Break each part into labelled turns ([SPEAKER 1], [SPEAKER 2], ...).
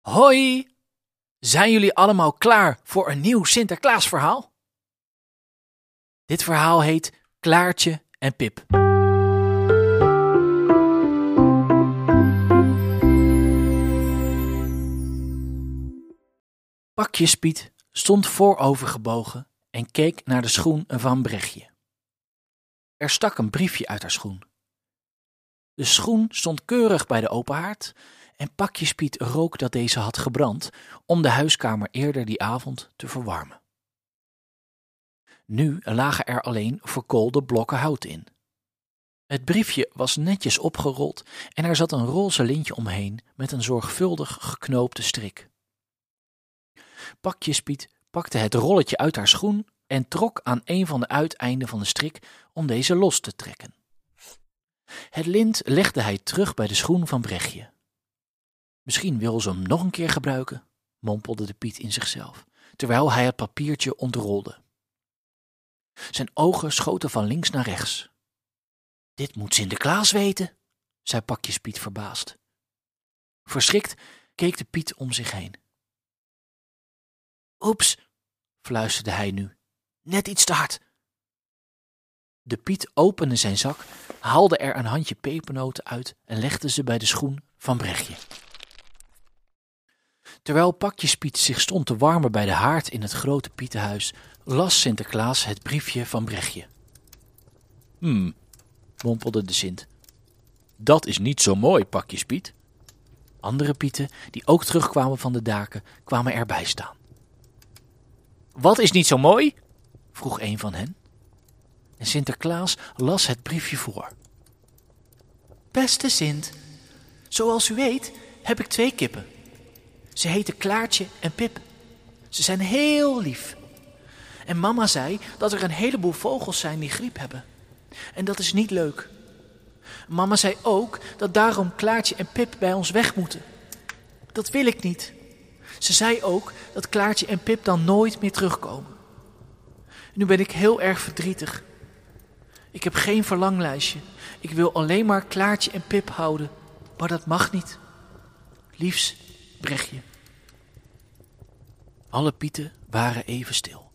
[SPEAKER 1] Hoi! Zijn jullie allemaal klaar voor een nieuw Sinterklaasverhaal? Dit verhaal heet Klaartje en Pip. Pakjespiet stond voorovergebogen en keek naar de schoen van Brechtje. Er stak een briefje uit haar schoen. De schoen stond keurig bij de open haard en Pakjespiet rook dat deze had gebrand om de huiskamer eerder die avond te verwarmen. Nu lagen er alleen verkoolde blokken hout in. Het briefje was netjes opgerold en er zat een roze lintje omheen met een zorgvuldig geknoopte strik. Pakjespiet pakte het rolletje uit haar schoen en trok aan een van de uiteinden van de strik om deze los te trekken. Het lint legde hij terug bij de schoen van Brechtje. Misschien wil ze hem nog een keer gebruiken, mompelde de Piet in zichzelf, terwijl hij het papiertje ontrolde. Zijn ogen schoten van links naar rechts. Dit moet Sinterklaas weten, zei Pakjespiet verbaasd. Verschrikt keek de Piet om zich heen. Oeps, fluisterde hij nu, net iets te hard. De Piet opende zijn zak, haalde er een handje pepernoten uit en legde ze bij de schoen van Brechtje. Terwijl Pakjespiet zich stond te warmen bij de haard in het grote Pietenhuis, las Sinterklaas het briefje van Brechtje. Mompelde de Sint. Dat is niet zo mooi, Pakjespiet. Andere Pieten, die ook terugkwamen van de daken, kwamen erbij staan. Wat is niet zo mooi? Vroeg een van hen. En Sinterklaas las het briefje voor. Beste Sint, zoals u weet heb ik 2 kippen. Ze heten Klaartje en Pip. Ze zijn heel lief. En mama zei dat er een heleboel vogels zijn die griep hebben. En dat is niet leuk. Mama zei ook dat daarom Klaartje en Pip bij ons weg moeten. Dat wil ik niet. Ze zei ook dat Klaartje en Pip dan nooit meer terugkomen. Nu ben ik heel erg verdrietig. Ik heb geen verlanglijstje. Ik wil alleen maar Klaartje en Pip houden. Maar dat mag niet. Liefs, Brechtje. Alle Pieten waren even stil.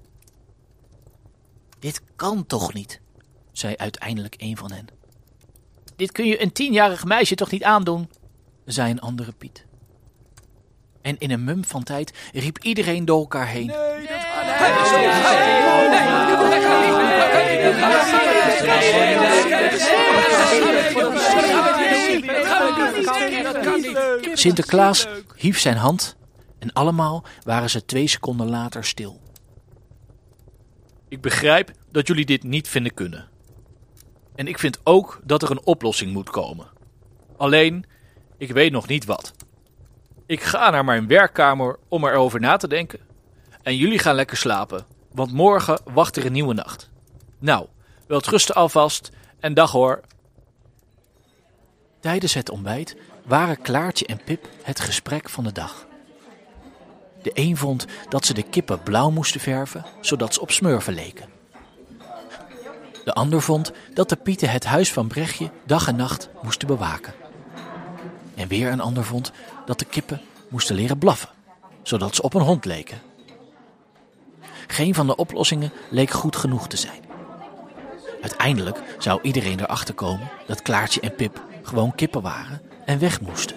[SPEAKER 1] Dit kan toch niet, zei uiteindelijk een van hen. Dit kun je een 10-jarig meisje toch niet aandoen, zei een andere Piet. En in een mum van tijd riep iedereen door elkaar heen. Nee, Sinterklaas hief zijn hand en allemaal waren ze 2 seconden later stil. Ik begrijp dat jullie dit niet vinden kunnen. En ik vind ook dat er een oplossing moet komen. Alleen, ik weet nog niet wat. Ik ga naar mijn werkkamer om erover na te denken. En jullie gaan lekker slapen, want morgen wacht er een nieuwe nacht. Nou, welterusten alvast en dag hoor. Tijdens het ontbijt waren Klaartje en Pip het gesprek van de dag. De een vond dat ze de kippen blauw moesten verven, zodat ze op smurfen leken. De ander vond dat de Pieten het huis van Brechtje dag en nacht moesten bewaken. En weer een ander vond dat de kippen moesten leren blaffen, zodat ze op een hond leken. Geen van de oplossingen leek goed genoeg te zijn. Uiteindelijk zou iedereen erachter komen dat Klaartje en Pip gewoon kippen waren en weg moesten.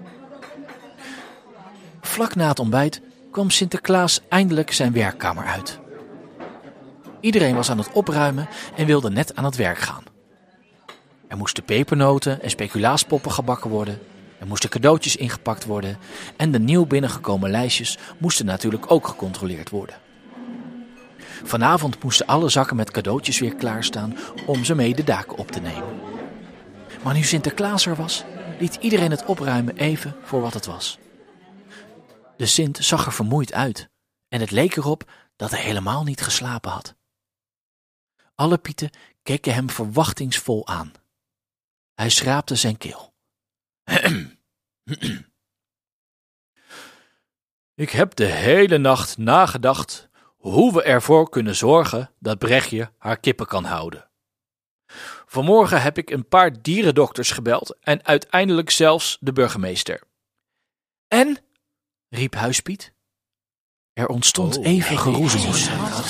[SPEAKER 1] Vlak na het ontbijt kwam Sinterklaas eindelijk zijn werkkamer uit. Iedereen was aan het opruimen en wilde net aan het werk gaan. Er moesten pepernoten en speculaaspoppen gebakken worden. Er moesten cadeautjes ingepakt worden. En de nieuw binnengekomen lijstjes moesten natuurlijk ook gecontroleerd worden. Vanavond moesten alle zakken met cadeautjes weer klaarstaan om ze mee de daken op te nemen. Maar nu Sinterklaas er was, liet iedereen het opruimen even voor wat het was. De Sint zag er vermoeid uit en het leek erop dat hij helemaal niet geslapen had. Alle Pieten keken hem verwachtingsvol aan. Hij schraapte zijn keel. Ik heb de hele nacht nagedacht hoe we ervoor kunnen zorgen dat Brechtje haar kippen kan houden. Vanmorgen heb ik een paar dierendokters gebeld en uiteindelijk zelfs de burgemeester. En? riep Huispiet. Er ontstond even geroezemoes.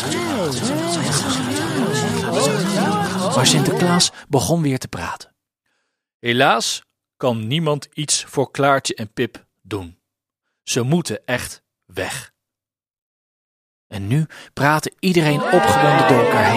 [SPEAKER 1] Maar Sinterklaas begon weer te praten. Helaas kan niemand iets voor Klaartje en Pip doen. Ze moeten echt weg. En nu praatte iedereen opgewonden door elkaar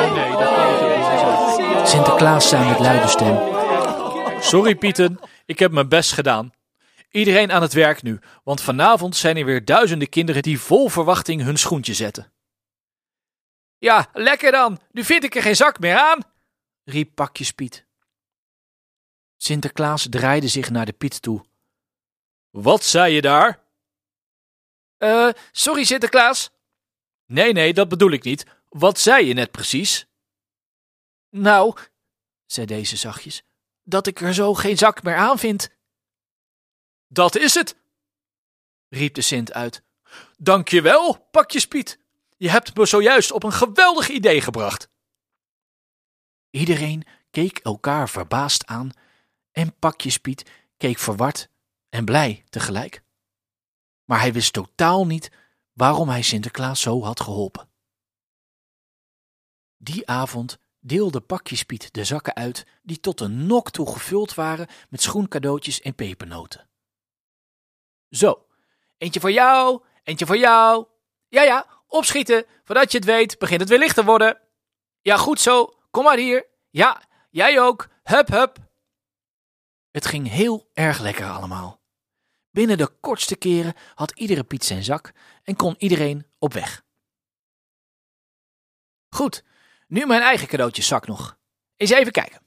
[SPEAKER 1] heen. Sinterklaas zei met luide stem: Sorry Pieten, ik heb mijn best gedaan. Iedereen aan het werk nu, want vanavond zijn er weer duizenden kinderen die vol verwachting hun schoentje zetten. Ja, lekker dan, nu vind ik er geen zak meer aan, riep Pakjespiet. Sinterklaas draaide zich naar de Piet toe. Wat zei je daar? Sorry Sinterklaas. Nee, dat bedoel ik niet. Wat zei je net precies? Nou, zei deze zachtjes, dat ik er zo geen zak meer aan vind. Dat is het, riep de Sint uit. Dank je wel, Pakjespiet. Je hebt me zojuist op een geweldig idee gebracht. Iedereen keek elkaar verbaasd aan en Pakjespiet keek verward en blij tegelijk. Maar hij wist totaal niet waarom hij Sinterklaas zo had geholpen. Die avond deelde Pakjespiet de zakken uit die tot de nok toe gevuld waren met schoencadeautjes en pepernoten. Zo, eentje voor jou, eentje voor jou. Ja, opschieten, voordat je het weet begint het weer licht te worden. Ja, goed zo, kom maar hier. Ja, jij ook, hup. Het ging heel erg lekker allemaal. Binnen de kortste keren had iedere Piet zijn zak en kon iedereen op weg. Goed, nu mijn eigen cadeautjeszak nog. Eens even kijken.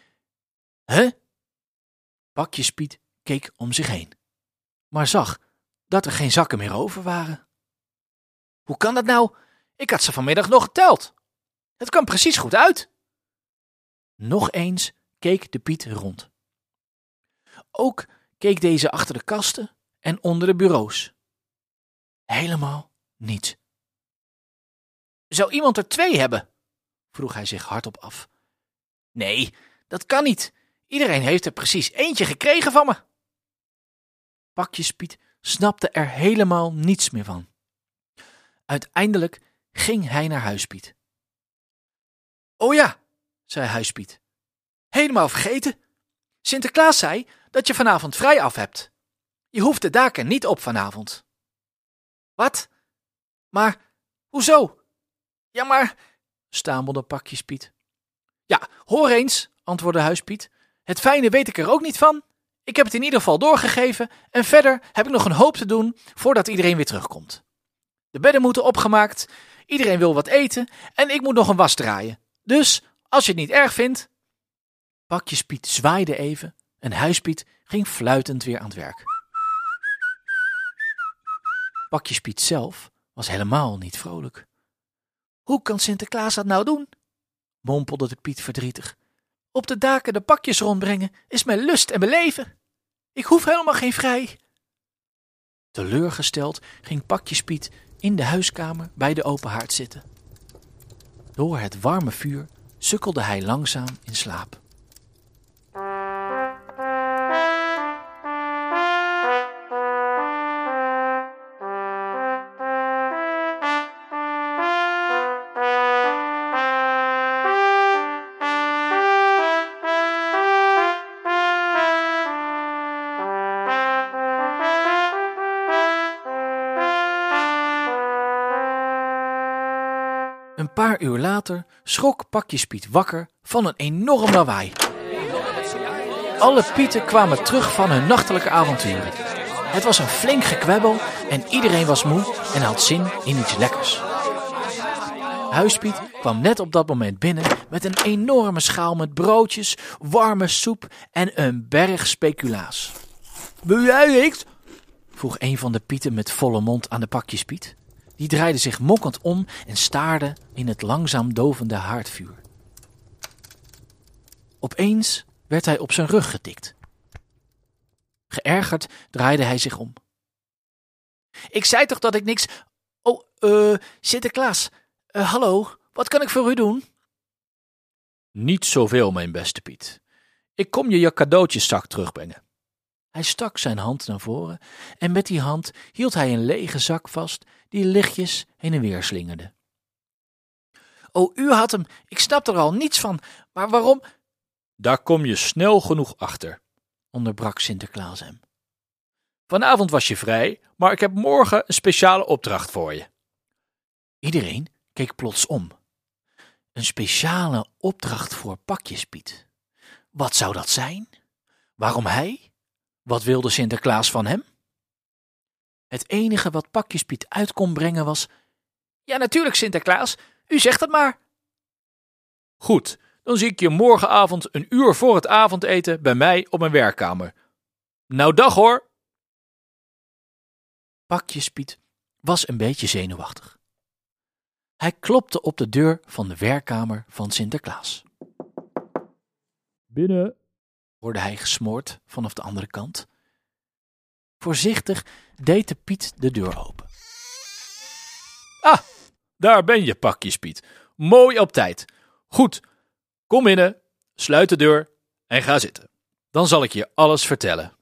[SPEAKER 1] Pakjespiet keek om zich heen, maar zag dat er geen zakken meer over waren. Hoe kan dat nou? Ik had ze vanmiddag nog geteld. Het kwam precies goed uit. Nog eens keek de Piet rond. Ook keek deze achter de kasten en onder de bureaus. Helemaal niets. Zou iemand er 2 hebben? Vroeg hij zich hardop af. Nee, dat kan niet. Iedereen heeft er precies eentje gekregen van me. Pakjespiet snapte er helemaal niets meer van. Uiteindelijk ging hij naar Huispiet. Oh ja, zei Huispiet. Helemaal vergeten. Sinterklaas zei dat je vanavond vrij af hebt. Je hoeft de daken niet op vanavond. Wat? Maar, hoezo? Ja, maar, stamelde Pakjespiet. Ja, hoor eens, antwoordde Huispiet. Het fijne weet ik er ook niet van. Ik heb het in ieder geval doorgegeven en verder heb ik nog een hoop te doen voordat iedereen weer terugkomt. De bedden moeten opgemaakt, iedereen wil wat eten en ik moet nog een was draaien. Dus, als je het niet erg vindt... Pakjespiet zwaaide even en Huispiet ging fluitend weer aan het werk. Pakjespiet zelf was helemaal niet vrolijk. Hoe kan Sinterklaas dat nou doen? Mompelde de Piet verdrietig. Op de daken de pakjes rondbrengen is mijn lust en mijn leven. Ik hoef helemaal geen vrij. Teleurgesteld ging Pakjespiet in de huiskamer bij de open haard zitten. Door het warme vuur sukkelde hij langzaam in slaap. Een paar uur later schrok Pakjespiet wakker van een enorm lawaai. Alle Pieten kwamen terug van hun nachtelijke avonturen. Het was een flink gekwebbel en iedereen was moe en had zin in iets lekkers. Huispiet kwam net op dat moment binnen met een enorme schaal met broodjes, warme soep en een berg speculaas. Wil jij iets? Vroeg een van de Pieten met volle mond aan de Pakjespiet. Die draaide zich mokkend om en staarde in het langzaam dovende haardvuur. Opeens werd hij op zijn rug getikt. Geërgerd draaide hij zich om. Ik zei toch dat ik niks... Sinterklaas. Hallo, wat kan ik voor u doen? Niet zoveel, mijn beste Piet. Ik kom je cadeautjeszak terugbrengen. Hij stak zijn hand naar voren en met die hand hield hij een lege zak vast die lichtjes heen en weer slingerde. O, u had hem, ik snap er al niets van, maar waarom? Daar kom je snel genoeg achter, onderbrak Sinterklaas hem. Vanavond was je vrij, maar ik heb morgen een speciale opdracht voor je. Iedereen keek plots om. Een speciale opdracht voor Pakjespiet. Wat zou dat zijn? Waarom hij? Wat wilde Sinterklaas van hem? Het enige wat Pakjespiet uit kon brengen was: ja, natuurlijk, Sinterklaas, u zegt het maar. Goed, dan zie ik je morgenavond 1 uur voor het avondeten bij mij op mijn werkkamer. Nou, dag hoor. Pakjespiet was een beetje zenuwachtig. Hij klopte op de deur van de werkkamer van Sinterklaas. Binnen, hoorde hij gesmoord vanaf de andere kant. Voorzichtig deed de Piet de deur open. Ah, daar ben je, Pakjespiet. Mooi op tijd. Goed, kom binnen, sluit de deur en ga zitten. Dan zal ik je alles vertellen.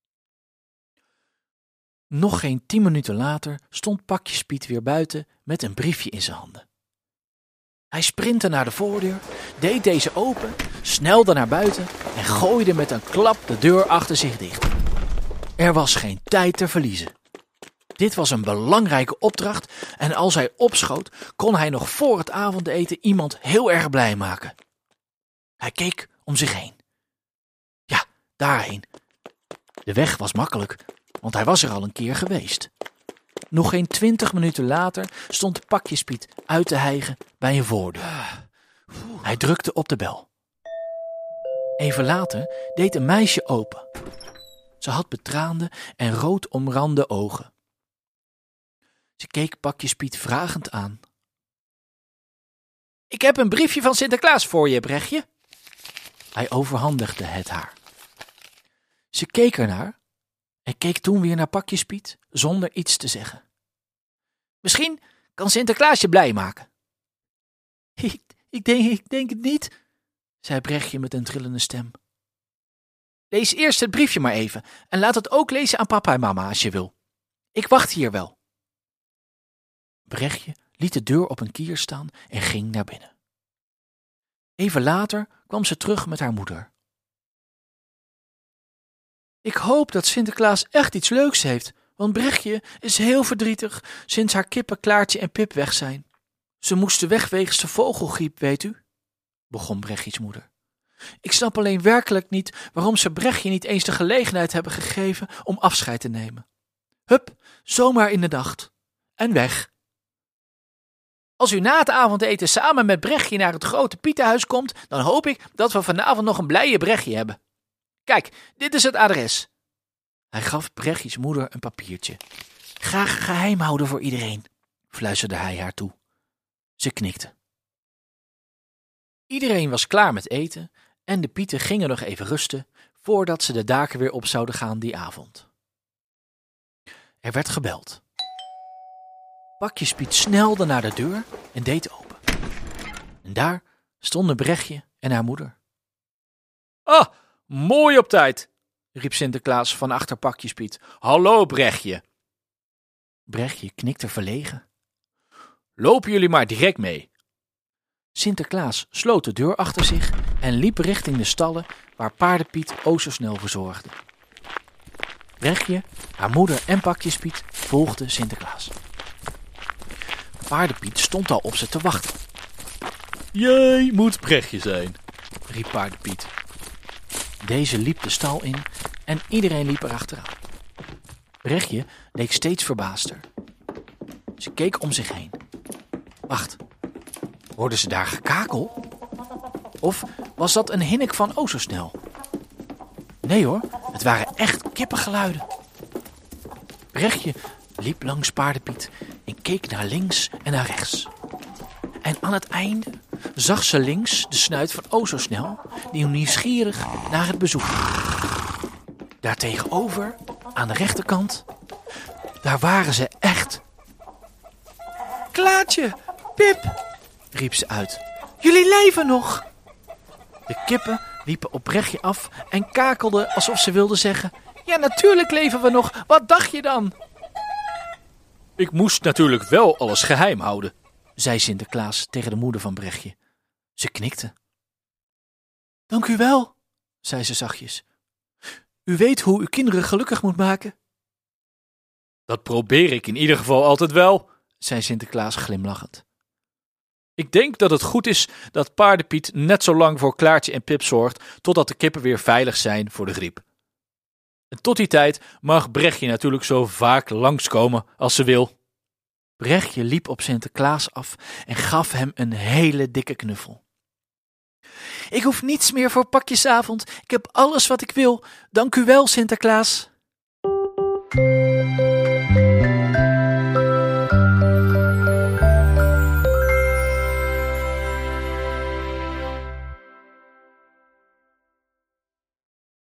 [SPEAKER 1] Nog geen 10 minuten later stond Pakjespiet weer buiten met een briefje in zijn handen. Hij sprintte naar de voordeur, deed deze open, snelde naar buiten en gooide met een klap de deur achter zich dicht. Er was geen tijd te verliezen. Dit was een belangrijke opdracht en als hij opschoot, kon hij nog voor het avondeten iemand heel erg blij maken. Hij keek om zich heen. Ja, daarheen. De weg was makkelijk, want hij was er al een keer geweest. Nog geen 20 minuten later stond Pakjespiet uit te hijgen bij een voordeur. Hij drukte op de bel. Even later deed een meisje open. Ze had betraande en rood omrande ogen. Ze keek Pakjespiet vragend aan. Ik heb een briefje van Sinterklaas voor je, Brechtje. Hij overhandigde het haar. Ze keek ernaar en keek toen weer naar Pakjespiet zonder iets te zeggen. Misschien kan Sinterklaas je blij maken. Ik denk het niet, zei Brechtje met een trillende stem. Lees eerst het briefje maar even en laat het ook lezen aan papa en mama als je wil. Ik wacht hier wel. Brechtje liet de deur op een kier staan en ging naar binnen. Even later kwam ze terug met haar moeder. Ik hoop dat Sinterklaas echt iets leuks heeft, want Brechtje is heel verdrietig sinds haar kippen Klaartje en Pip weg zijn. Ze moesten weg wegens de vogelgriep, weet u, begon Brechtjes moeder. Ik snap alleen werkelijk niet waarom ze Brechtje niet eens de gelegenheid hebben gegeven om afscheid te nemen. Hup, zomaar in de nacht. En weg. Als u na het avondeten samen met Brechtje naar het grote Pietenhuis komt, dan hoop ik dat we vanavond nog een blije Brechtje hebben. Kijk, dit is het adres. Hij gaf Brechtjes moeder een papiertje. Graag geheim houden voor iedereen, fluisterde hij haar toe. Ze knikte. Iedereen was klaar met eten en de Pieten gingen nog even rusten voordat ze de daken weer op zouden gaan die avond. Er werd gebeld. Pakjespiet snelde naar de deur en deed open. En daar stonden Brechtje en haar moeder. Ah, mooi op tijd, riep Sinterklaas van achter Pakjespiet. Hallo, Brechtje. Brechtje knikte verlegen. Lopen jullie maar direct mee. Sinterklaas sloot de deur achter zich en liep richting de stallen waar Paardenpiet zo snel verzorgde. Brechtje, haar moeder en Pakjespiet volgden Sinterklaas. Paardenpiet stond al op ze te wachten. Jij moet Brechtje zijn, riep Paardenpiet. Deze liep de stal in en iedereen liep erachteraan. Brechtje leek steeds verbaasder. Ze keek om zich heen. Wacht, hoorden ze daar gekakel? Of was dat een hinnik van zo snel? Nee hoor, het waren echt kippengeluiden. Brechtje liep langs Paardenpiet en keek naar links en naar rechts. En aan het einde zag ze links de snuit van zo snel, die nieuwsgierig naar het bezoek ging. Daartegenover, aan de rechterkant, daar waren ze echt. Klaartje, Pip, riep ze uit. Jullie leven nog! De kippen liepen op Brechtje af en kakelden alsof ze wilden zeggen: Ja, natuurlijk leven we nog. Wat dacht je dan? Ik moest natuurlijk wel alles geheim houden, zei Sinterklaas tegen de moeder van Brechtje. Ze knikte. Dank u wel, zei ze zachtjes. U weet hoe u kinderen gelukkig moet maken. Dat probeer ik in ieder geval altijd wel, zei Sinterklaas glimlachend. Ik denk dat het goed is dat Paardenpiet net zo lang voor Klaartje en Pip zorgt totdat de kippen weer veilig zijn voor de griep. En tot die tijd mag Brechtje natuurlijk zo vaak langskomen als ze wil. Brechtje liep op Sinterklaas af en gaf hem een hele dikke knuffel. Ik hoef niets meer voor pakjesavond. Ik heb alles wat ik wil. Dank u wel, Sinterklaas.